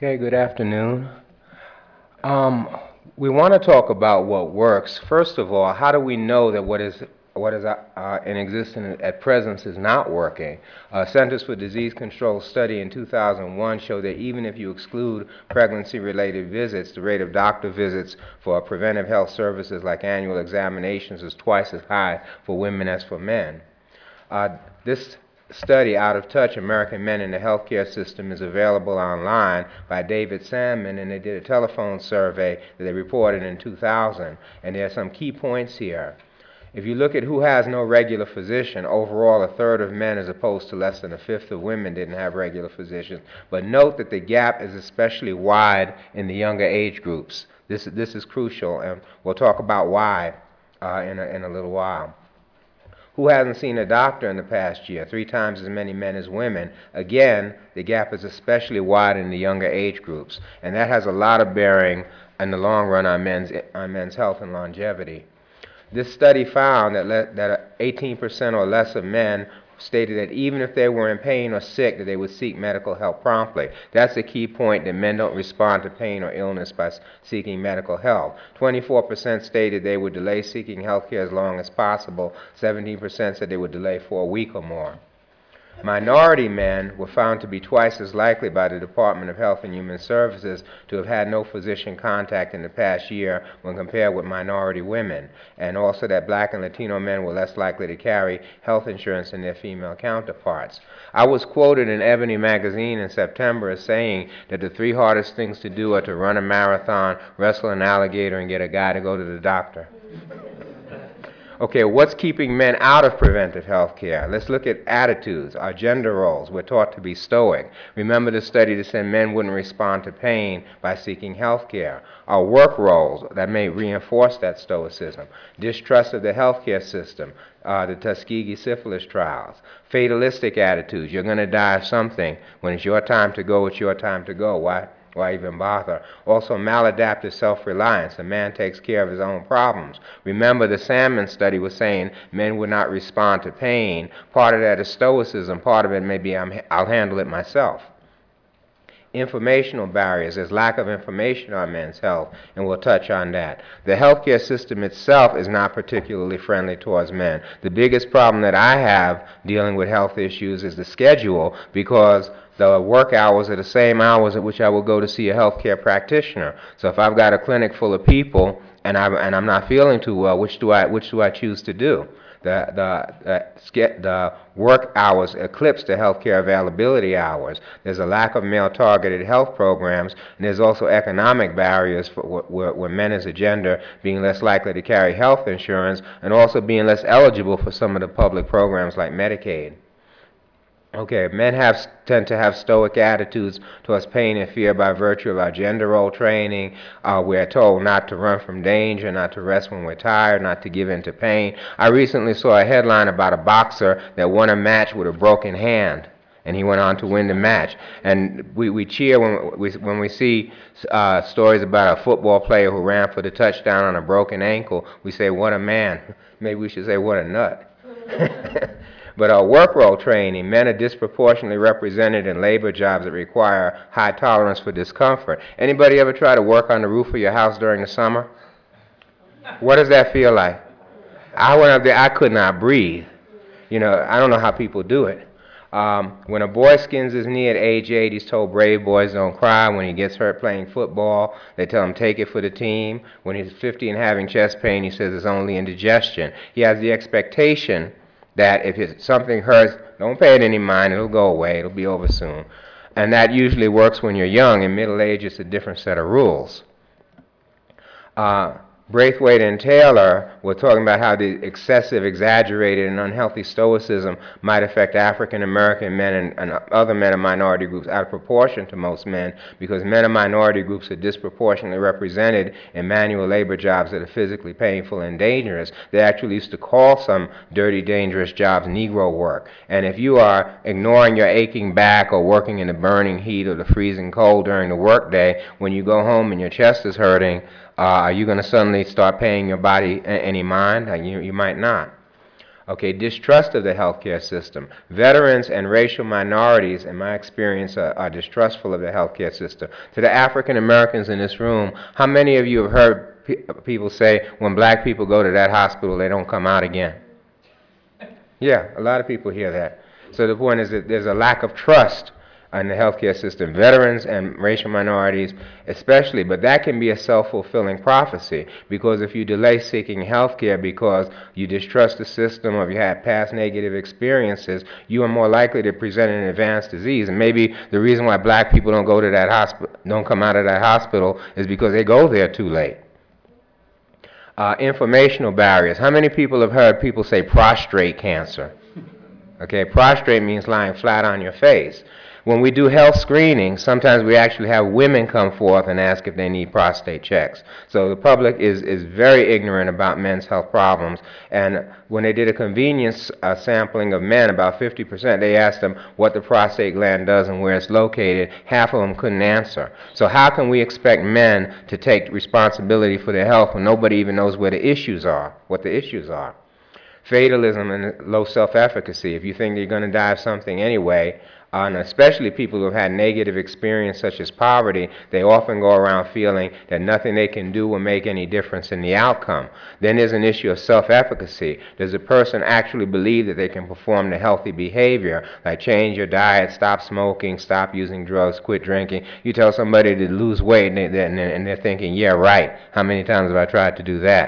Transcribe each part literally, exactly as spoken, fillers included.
Okay, good afternoon. Um, we want to talk about what works. First of all, how do we know that what is what is uh, in existence at present is not working? Uh, Centers for Disease Control study in two thousand one showed that even if you exclude pregnancy-related visits, the rate of doctor visits for preventive health services like annual examinations is twice as high for women as for men. Uh, this study, Out of Touch, American Men in the Healthcare System, is available online by David Sandman, and they did a telephone survey that they reported in two thousand, and there are some key points here. If you look at who has no regular physician, overall a third of men as opposed to less than a fifth of women didn't have regular physicians. But note that the gap is especially wide in the younger age groups. This, this is crucial, and we'll talk about why uh, in, a, in a little while. Who hasn't seen a doctor in the past year? Three times as many men as women. Again, the gap is especially wide in the younger age groups, and that has a lot of bearing in the long run on men's, on men's health and longevity. This study found that, le- that eighteen percent or less of men stated that even if they were in pain or sick, that they would seek medical help promptly. That's a key point, that men don't respond to pain or illness by seeking medical help. twenty-four percent stated they would delay seeking health care as long as possible. seventeen percent said they would delay for a week or more. Minority men were found to be twice as likely by the Department of Health and Human Services to have had no physician contact in the past year when compared with minority women, and also that black and Latino men were less likely to carry health insurance than their female counterparts. I was quoted in Ebony magazine in September as saying that the three hardest things to do are to run a marathon, wrestle an alligator, and get a guy to go to the doctor. Okay, what's keeping men out of preventive health care? Let's look at attitudes, our gender roles. We're taught to be stoic. Remember the study that said men wouldn't respond to pain by seeking health care. Our work roles, that may reinforce that stoicism. Distrust of the healthcare system, uh, the Tuskegee syphilis trials. Fatalistic attitudes, you're going to die of something. When it's your time to go, it's your time to go. Why? Why even bother? Also, maladaptive self-reliance. A man takes care of his own problems. Remember, the Sandman study was saying men would not respond to pain. Part of that is stoicism. Part of it may be I'm, I'll handle it myself. Informational barriers. There's lack of information on men's health, and we'll touch on that. The healthcare system itself is not particularly friendly towards men. The biggest problem that I have dealing with health issues is the schedule, because the work hours are the same hours at which I will go to see a healthcare practitioner. So if I've got a clinic full of people and I'm, and I'm not feeling too well, which do I which do I choose to do? The, the, the, the work hours eclipse the healthcare availability hours. There's a lack of male-targeted health programs, and there's also economic barriers for where, where men as a gender being less likely to carry health insurance and also being less eligible for some of the public programs like Medicaid. Okay, men have tend to have stoic attitudes towards pain and fear by virtue of our gender role training. Uh, we're told not to run from danger, not to rest when we're tired, not to give in to pain. I recently saw a headline about a boxer that won a match with a broken hand, and he went on to win the match. And we, we cheer when we, when we see uh, stories about a football player who ran for the touchdown on a broken ankle. We say, what a man. Maybe we should say, what a nut. But our work role training, men are disproportionately represented in labor jobs that require high tolerance for discomfort. Anybody ever try to work on the roof of your house during the summer? What does that feel like? I went up there, I could not breathe. You know, I don't know how people do it. Um, when a boy skins his knee at age eight, he's told brave boys don't cry. When he gets hurt playing football, they tell him take it for the team. When he's fifty and having chest pain, he says it's only indigestion. He has the expectation that if it's, something hurts, don't pay it any mind, it'll go away, it'll be over soon. And that usually works when you're young. In middle age, it's a different set of rules. Uh, Braithwaite and Taylor were talking about how the excessive, exaggerated, and unhealthy stoicism might affect African American men and, and other men of minority groups out of proportion to most men, because men of minority groups are disproportionately represented in manual labor jobs that are physically painful and dangerous. They actually used to call some dirty, dangerous jobs Negro work. And if you are ignoring your aching back or working in the burning heat or the freezing cold during the workday, when you go home and your chest is hurting, Uh, are you going to suddenly start paying your body a- any mind? Uh, you, you might not. Okay, distrust of the healthcare system. Veterans and racial minorities, in my experience, are, are distrustful of the healthcare system. To the African Americans in this room, how many of you have heard pe people say when black people go to that hospital, they don't come out again? Yeah, a lot of people hear that. So the point is that there's a lack of trust in the healthcare system, veterans and racial minorities especially, but that can be a self-fulfilling prophecy, because if you delay seeking healthcare because you distrust the system or you have past negative experiences, you are more likely to present an advanced disease. And maybe the reason why black people don't go to that hospital, don't come out of that hospital, is because they go there too late. Uh, informational barriers. How many people have heard people say prostrate cancer? Okay, prostrate means lying flat on your face. When we do health screening, sometimes we actually have women come forth and ask if they need prostate checks. So the public is, is very ignorant about men's health problems. And when they did a convenience uh, sampling of men, about fifty percent, they asked them what the prostate gland does and where it's located. Half of them couldn't answer. So how can we expect men to take responsibility for their health when nobody even knows where the issues are, what the issues are? Fatalism and low self-efficacy. If you think you're going to die of something anyway, Uh, and especially people who have had negative experience such as poverty, they often go around feeling that nothing they can do will make any difference in the outcome. Then there's an issue of self-efficacy. Does a person actually believe that they can perform the healthy behavior, like change your diet, stop smoking, stop using drugs, quit drinking? You tell somebody to lose weight and, they, and they're thinking, yeah, right, how many times have I tried to do that?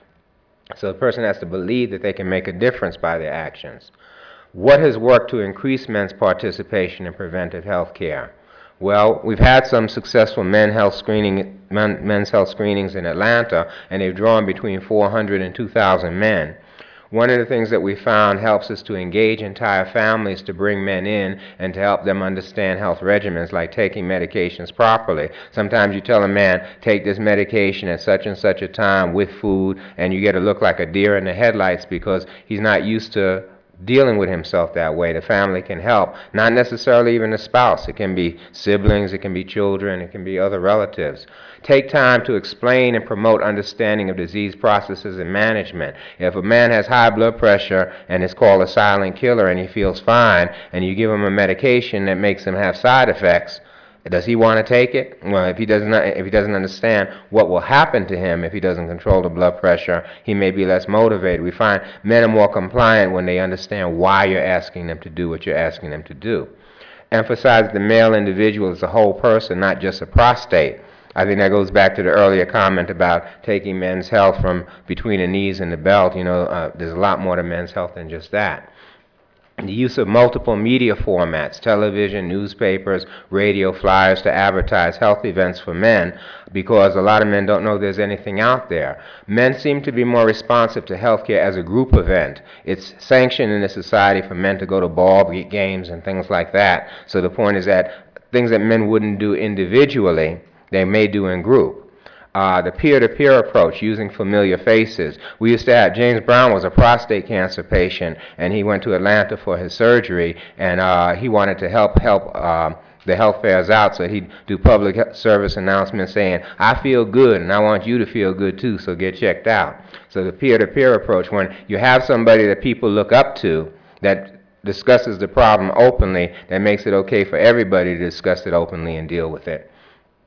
So the person has to believe that they can make a difference by their actions. What has worked to increase men's participation in preventive health care? Well, we've had some successful men health screening, men, men's health screenings in Atlanta, and they've drawn between four hundred and two thousand men. One of the things that we found helps us to engage entire families to bring men in and to help them understand health regimens, like taking medications properly. Sometimes you tell a man, take this medication at such and such a time with food, and you get to look like a deer in the headlights because he's not used to dealing with himself that way. The family can help, not necessarily even the spouse. It can be siblings, it can be children, it can be other relatives. Take time to explain and promote understanding of disease processes and management. If a man has high blood pressure and is called a silent killer and he feels fine, and you give him a medication that makes him have side effects, does he want to take it? Well, if he doesn't, if he doesn't understand what will happen to him if he doesn't control the blood pressure, he may be less motivated. We find men are more compliant when they understand why you're asking them to do what you're asking them to do. Emphasize the male individual as a whole person, not just a prostate. I think that goes back to the earlier comment about taking men's health from between the knees and the belt. You know, uh, there's a lot more to men's health than just that. The use of multiple media formats, television, newspapers, radio, flyers to advertise health events for men, because a lot of men don't know there's anything out there. Men seem to be more responsive to healthcare as a group event. It's sanctioned in the society for men to go to ball games and things like that. So the point is that things that men wouldn't do individually, they may do in group. Uh, the peer-to-peer approach, using familiar faces. We used to have, James Brown was a prostate cancer patient, and he went to Atlanta for his surgery, and uh, he wanted to help help uh, the health fairs out, so he'd do public service announcements saying, I feel good, and I want you to feel good too, so get checked out. So the peer-to-peer approach, when you have somebody that people look up to, that discusses the problem openly, that makes it okay for everybody to discuss it openly and deal with it.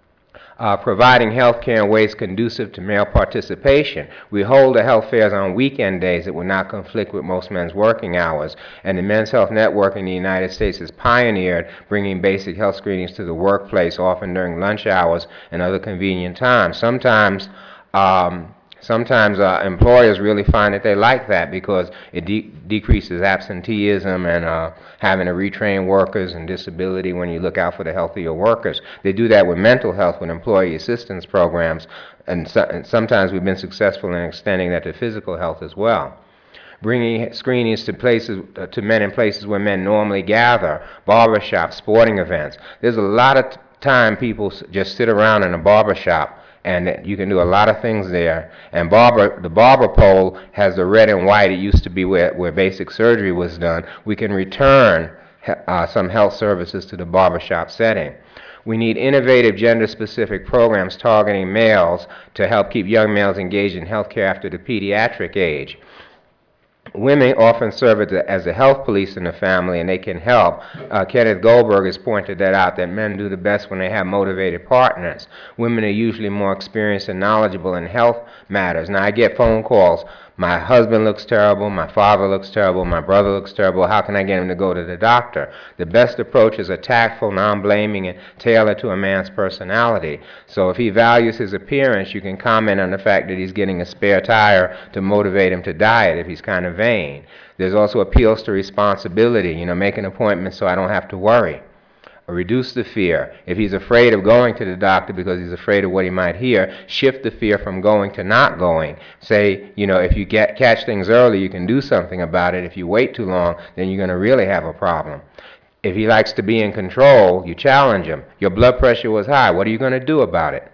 Uh, providing health care in ways conducive to male participation. We hold the health fairs on weekend days that would not conflict with most men's working hours, and the Men's Health Network in the United States has pioneered bringing basic health screenings to the workplace, often during lunch hours and other convenient times. Sometimes um, Sometimes uh, employers really find that they like that because it de decreases absenteeism and uh, having to retrain workers and disability when you look out for the healthier workers. They do that with mental health, with employee assistance programs, and, so, and sometimes we've been successful in extending that to physical health as well. Bringing screenings to places, uh, to men in places where men normally gather, barbershops, sporting events. There's a lot of time people just sit around in a barbershop, and you can do a lot of things there. And barber, the barber pole has the red and white. It used to be where, where basic surgery was done. We can return uh, some health services to the barbershop setting. We need innovative gender-specific programs targeting males to help keep young males engaged in health care after the pediatric age. Women often serve as the, as the health police in the family, and they can help. Uh, Kenneth Goldberg has pointed that out, that men do the best when they have motivated partners. Women are usually more experienced and knowledgeable in health matters. Now, I get phone calls. My husband looks terrible, my father looks terrible, my brother looks terrible. How can I get him to go to the doctor? The best approach is a tactful, non-blaming, and tailored to a man's personality. So if he values his appearance, you can comment on the fact that he's getting a spare tire to motivate him to diet if he's kind of vain. There's also appeals to responsibility, you know, make an appointment so I don't have to worry. Or reduce the fear. If he's afraid of going to the doctor because he's afraid of what he might hear, shift the fear from going to not going. Say, you know, if you get, catch things early, you can do something about it. If you wait too long, then you're going to really have a problem. If he likes to be in control, you challenge him. Your blood pressure was high. What are you going to do about it?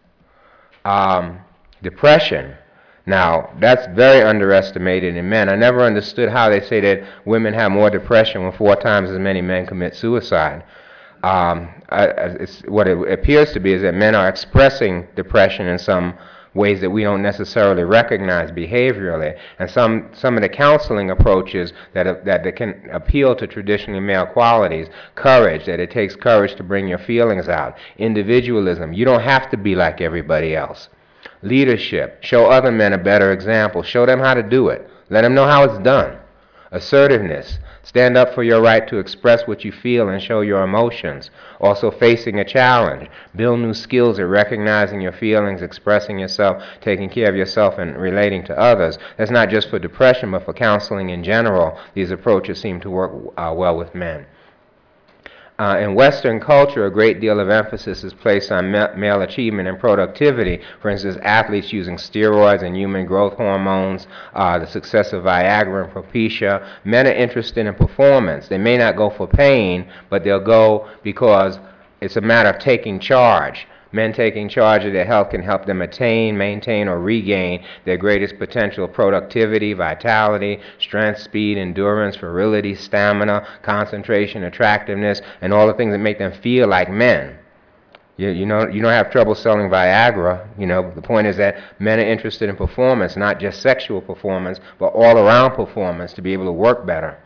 Um, depression. Now, that's very underestimated in men. I never understood how they say that women have more depression when four times as many men commit suicide. Um, it's, what it appears to be is that men are expressing depression in some ways that we don't necessarily recognize behaviorally. And some, some of the counseling approaches that, that, that can appeal to traditionally male qualities, courage, that it takes courage to bring your feelings out, individualism, you don't have to be like everybody else. Leadership, show other men a better example, show them how to do it, let them know how it's done. Assertiveness, stand up for your right to express what you feel and show your emotions. Also facing a challenge, build new skills at recognizing your feelings, expressing yourself, taking care of yourself, and relating to others. That's not just for depression, but for counseling in general. These approaches seem to work uh, well with men. Uh, in Western culture, a great deal of emphasis is placed on ma male achievement and productivity. For instance, athletes using steroids and human growth hormones, uh, the success of Viagra and Propecia. Men are interested in performance. They may not go for pain, but they'll go because it's a matter of taking charge. Men taking charge of their health can help them attain, maintain, or regain their greatest potential: productivity, vitality, strength, speed, endurance, virility, stamina, concentration, attractiveness, and all the things that make them feel like men. You, you know, you don't have trouble selling Viagra. You know, the point is that men are interested in performance, not just sexual performance, but all-around performance to be able to work better.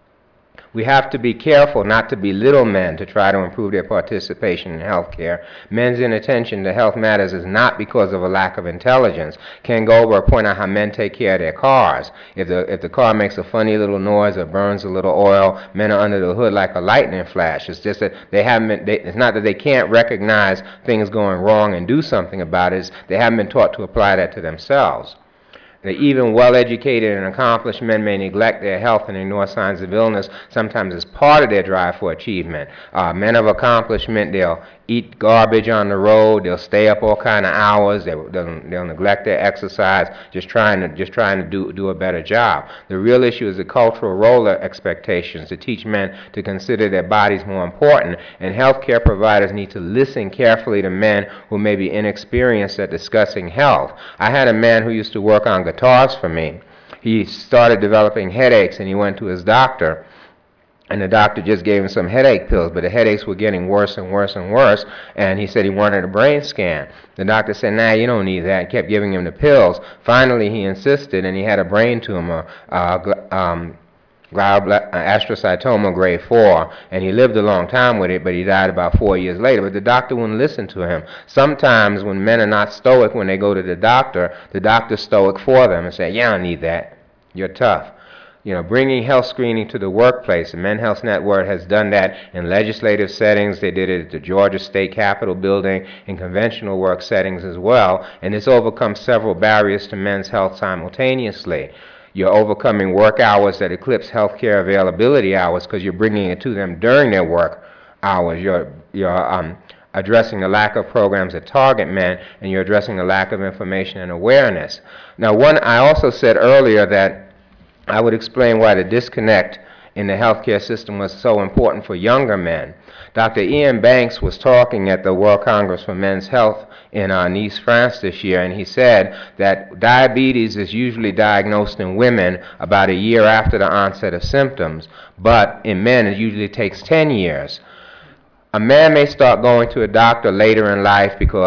We have to be careful not to belittle men to try to improve their participation in health care. Men's inattention to health matters is not because of a lack of intelligence. Ken Goldberg pointed out how men take care of their cars. If the, if the car makes a funny little noise or burns a little oil, men are under the hood like a lightning flash. It's just that they haven't been, they, it's not that they can't recognize things going wrong and do something about it. It's they haven't been taught to apply that to themselves. The even well-educated and accomplished men may neglect their health and ignore signs of illness, sometimes as part of their drive for achievement. Uh, men of accomplishment, they'll eat garbage on the road, they'll stay up all kind of hours, they'll, they'll, they'll neglect their exercise, just trying to, just trying to do, do a better job. The real issue is the cultural role expectations to teach men to consider their bodies more important, and healthcare providers need to listen carefully to men who may be inexperienced at discussing health. I had a man who used to work on guitars for me. He started developing headaches, and he went to his doctor, and the doctor just gave him some headache pills, but the headaches were getting worse and worse and worse, and he said he wanted a brain scan. The doctor said, nah, you don't need that, kept giving him the pills. Finally, he insisted, and he had a brain tumor, uh, um, astrocytoma grade four, and he lived a long time with it, but he died about four years later. But the doctor wouldn't listen to him. Sometimes when men are not stoic when they go to the doctor, the doctor's stoic for them and say, yeah, I don't need that. You're tough. You know, bringing health screening to the workplace. The Men's Health Network has done that in legislative settings. They did it at the Georgia State Capitol building, in conventional work settings as well, and it's overcome several barriers to men's health simultaneously. You're overcoming work hours that eclipse healthcare availability hours because you're bringing it to them during their work hours. You're, you're um, addressing the lack of programs that target men, and you're addressing the lack of information and awareness. Now, one, I also said earlier that I would explain why the disconnect in the healthcare system was so important for younger men. Doctor Ian Banks was talking at the World Congress for Men's Health in uh, Nice, France this year, and he said that diabetes is usually diagnosed in women about a year after the onset of symptoms, but in men it usually takes ten years. A man may start going to a doctor later in life because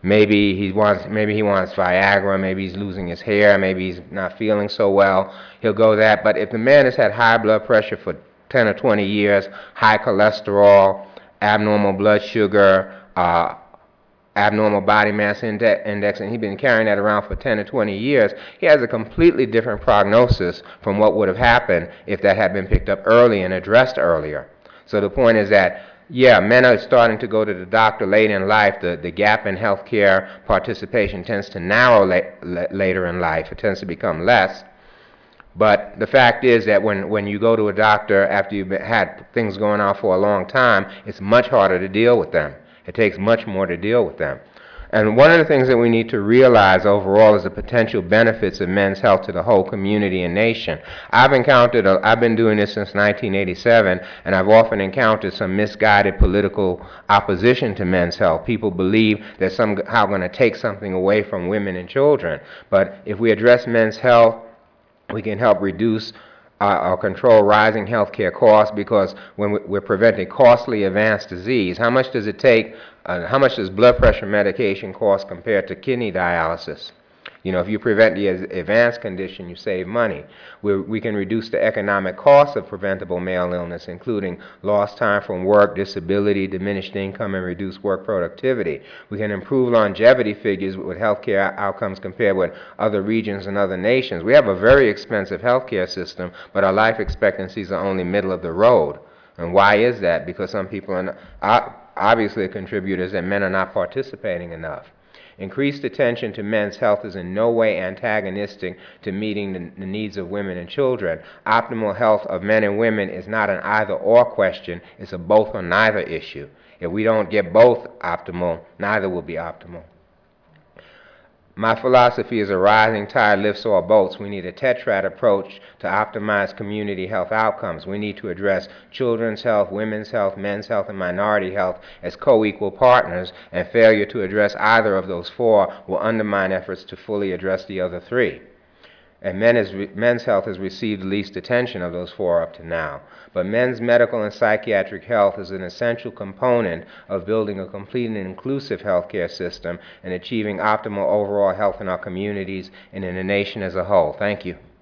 Maybe he wants, maybe he wants Viagra, maybe he's losing his hair, maybe he's not feeling so well. He'll go that. But if the man has had high blood pressure for ten or twenty years, high cholesterol, abnormal blood sugar, uh, abnormal body mass index, and he's been carrying that around for ten or twenty years, he has a completely different prognosis from what would have happened if that had been picked up early and addressed earlier. So the point is that, yeah, men are starting to go to the doctor late in life. The, the gap in healthcare participation tends to narrow la later in life. It tends to become less. But the fact is that when, when you go to a doctor after you've had things going on for a long time, it's much harder to deal with them. It takes much more to deal with them. And one of the things that we need to realize overall is the potential benefits of men's health to the whole community and nation. I've encountered, a, I've been doing this since nineteen eighty-seven, and I've often encountered some misguided political opposition to men's health. People believe they're somehow going to take something away from women and children. But if we address men's health, we can help reduce Uh, or control rising healthcare costs, because when we're preventing costly advanced disease, how much does it take, uh, how much does blood pressure medication cost compared to kidney dialysis? You know, if you prevent the advanced condition, you save money. We're, we can reduce the economic costs of preventable male illness, including lost time from work, disability, diminished income, and reduced work productivity. We can improve longevity figures with healthcare outcomes compared with other regions and other nations. We have a very expensive healthcare system, but our life expectancies are only middle of the road. And why is that? Because some people are not, obviously contributors that men are not participating enough. Increased attention to men's health is in no way antagonistic to meeting the, the needs of women and children. Optimal health of men and women is not an either-or question. It's a both or neither issue. If we don't get both optimal, neither will be optimal. My philosophy is a rising tide lifts all boats. We need a tetrad approach to optimize community health outcomes. We need to address children's health, women's health, men's health, and minority health as co-equal partners, and failure to address either of those four will undermine efforts to fully address the other three. And men is, men's health has received the least attention of those four up to now. But men's medical and psychiatric health is an essential component of building a complete and inclusive healthcare system and achieving optimal overall health in our communities and in the nation as a whole. Thank you.